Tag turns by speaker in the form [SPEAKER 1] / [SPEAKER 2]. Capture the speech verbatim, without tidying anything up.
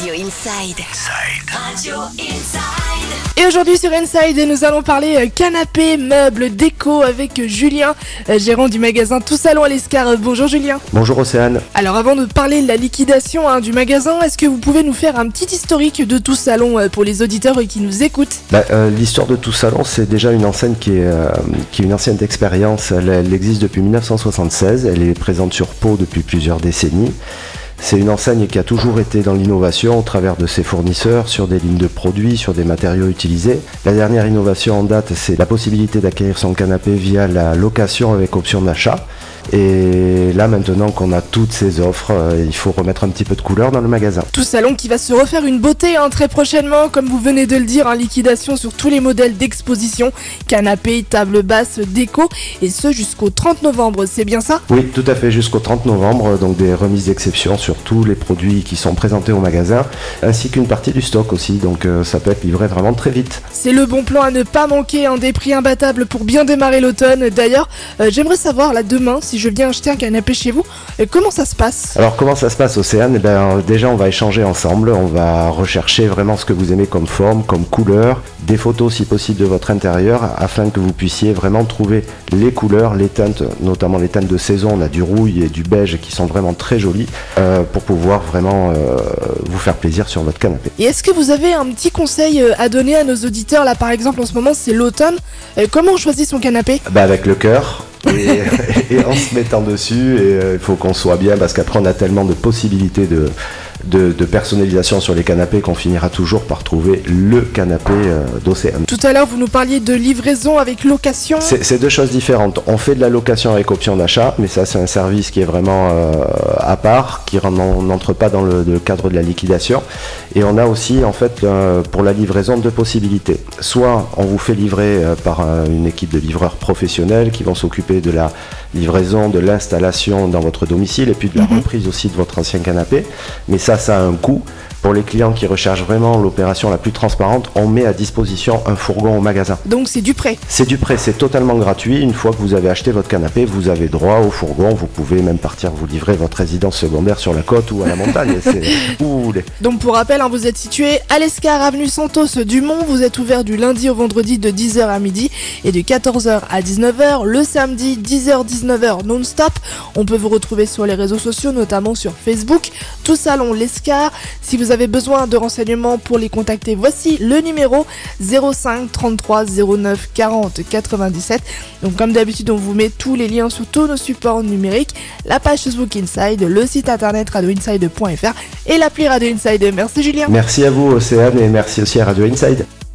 [SPEAKER 1] Radio Inside. Inside. Radio Inside.
[SPEAKER 2] Et aujourd'hui sur Inside, nous allons parler canapé, meubles, déco avec Julien, gérant du magasin Tout Salon à l'Escar. Bonjour Julien.
[SPEAKER 3] Bonjour Océane.
[SPEAKER 2] Alors avant de parler de la liquidation hein, du magasin, est-ce que vous pouvez nous faire un petit historique de Tout Salon pour les auditeurs qui nous écoutent?
[SPEAKER 3] bah, euh, L'histoire de Tout Salon, c'est déjà une enseigne qui est, euh, qui est une ancienne expérience. Elle, elle existe depuis dix-neuf cent soixante-seize, elle est présente sur Pau depuis plusieurs décennies. C'est une enseigne qui a toujours été dans l'innovation au travers de ses fournisseurs, sur des lignes de produits, sur des matériaux utilisés. La dernière innovation en date, c'est la possibilité d'acquérir son canapé via la location avec option d'achat. Et là, maintenant qu'on a toutes ces offres, euh, il faut remettre un petit peu de couleur dans le magasin.
[SPEAKER 2] Tout Salon qui va se refaire une beauté hein, très prochainement, comme vous venez de le dire, en hein, liquidation sur tous les modèles d'exposition, canapé, table basse, déco, et ce jusqu'au trente novembre, c'est bien ça?
[SPEAKER 3] Oui, tout à fait, jusqu'au trente novembre, donc des remises d'exception sur tous les produits qui sont présentés au magasin, ainsi qu'une partie du stock aussi, donc euh, ça peut être livré vraiment très vite.
[SPEAKER 2] C'est le bon plan à ne pas manquer, hein, des prix imbattables pour bien démarrer l'automne. D'ailleurs, euh, j'aimerais savoir là demain, si je viens acheter un canapé chez vous, euh, comment ça se passe?
[SPEAKER 3] Alors comment ça se passe Océane? Eh ben, déjà on va échanger ensemble, on va rechercher vraiment ce que vous aimez comme forme, comme couleur, des photos si possible de votre intérieur, afin que vous puissiez vraiment trouver les couleurs, les teintes, notamment les teintes de saison. On a du rouille et du beige qui sont vraiment très jolis, euh, pour pouvoir vraiment euh, vous faire plaisir sur votre canapé.
[SPEAKER 2] Et est-ce que vous avez un petit conseil à donner à nos auditeurs? Là par exemple en ce moment c'est l'automne, euh, comment on choisit son canapé?
[SPEAKER 3] Bah avec le cœur. Et, et en se mettant dessus, et il euh, faut qu'on soit bien, parce qu'après on a tellement de possibilités de, de, de personnalisation sur les canapés qu'on finira toujours par trouver le canapé euh, d'Océane.
[SPEAKER 2] Tout à l'heure vous nous parliez de livraison avec location.
[SPEAKER 3] C'est, c'est deux choses différentes. On fait de la location avec option d'achat, mais ça c'est un service qui est vraiment euh, à part, qui n'entre pas dans le, le cadre de la liquidation. Et on a aussi en fait euh, pour la livraison deux possibilités. Soit on vous fait livrer euh, par euh, une équipe de livreurs professionnels qui vont s'occuper de la livraison, de l'installation dans votre domicile et puis de la reprise aussi de votre ancien canapé. Mais ça, ça a un coût. Pour les clients qui recherchent vraiment l'opération la plus transparente, on met à disposition un fourgon au magasin.
[SPEAKER 2] Donc c'est du prêt? C'est
[SPEAKER 3] du prêt, c'est totalement gratuit. Une fois que vous avez acheté votre canapé, vous avez droit au fourgon. Vous pouvez même partir vous livrer votre résidence secondaire sur la côte ou à la montagne. C'est où vous voulez.
[SPEAKER 2] Donc pour rappel, hein, vous êtes situé à l'Escar, avenue Santos Dumont. Vous êtes ouvert du lundi au vendredi de dix heures à midi et de quatorze heures à dix-neuf heures. Le samedi, dix heures dix-neuf heures non-stop. On peut vous retrouver sur les réseaux sociaux, notamment sur Facebook. Tout Salon l'Escar. Si vous avez besoin de renseignements pour les contacter, voici le numéro zéro cinq trente-trois zéro neuf quarante quatre-vingt-dix-sept. Donc comme d'habitude, on vous met tous les liens sur tous nos supports numériques, la page Facebook Inside, le site internet radio inside point f r et l'appli Radio Inside. Merci Julien.
[SPEAKER 3] Merci à vous Océane et merci aussi à Radio Inside.